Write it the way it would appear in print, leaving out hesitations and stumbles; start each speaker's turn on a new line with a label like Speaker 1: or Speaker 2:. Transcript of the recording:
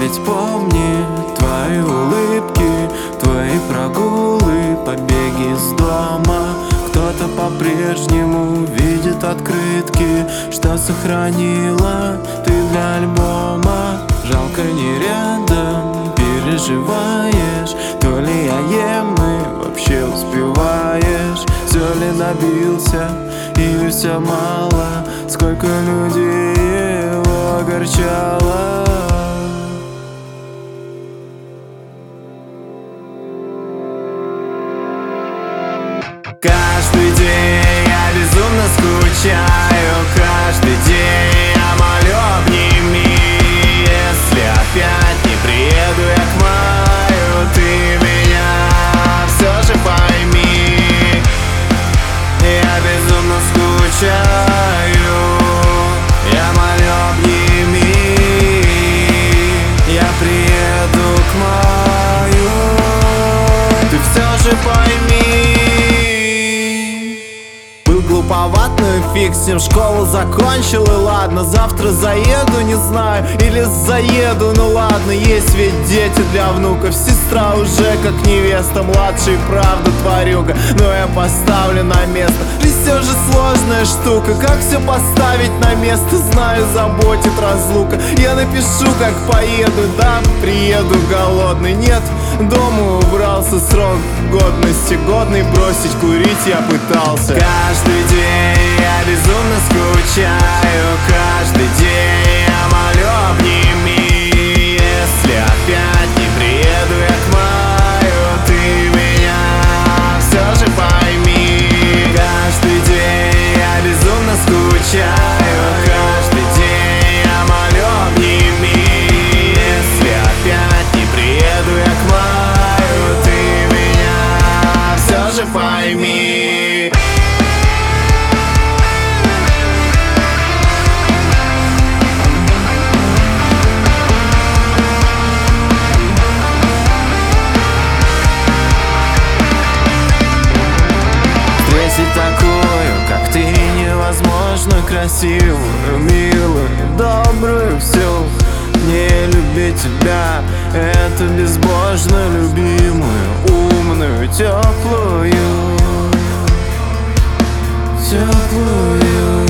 Speaker 1: ведь помни твои улыбки, твои прогулы, побеги из дома. Кто-то по-прежнему видит открытки, что сохранила ты для альбома. Жалко, не рядом, переживаешь, то ли я ем и вообще успеваешь. Все ли добился или все мало, сколько людей его огорчало. Каждый день я безумно скучаю, каждый день я молю обними. Если опять не приеду я к маю, ты меня все же пойми. Я безумно скучаю, я молю обними. Я приеду к маю, ты все же пойми. Глуповат, ну и фиг с ним, школу закончил и ладно. Завтра заеду, не знаю, или заеду, ну ладно. Есть ведь дети для внуков, сестра уже как невеста, младший правда тварюга, но я поставлю на место. Жизнь все же сложная штука, как все поставить на место, знаю, заботит разлука. Я напишу, как поеду, да, приеду голодный. Нет, дома убрался, срок годности годный, бросить курить я пытался. Каждый день я безумно скучаю, каждый день я молю обними. Если опять не приеду я к маю, ты меня все же пойми. Каждый день я безумно скучаю, каждый день я молю обними. Если опять не приеду я к маю, ты меня все же пойми. Такую, как ты, невозможно красивую, милую, добрую всю. Не любить тебя — это безбожно любимую, умную, теплую, теплую.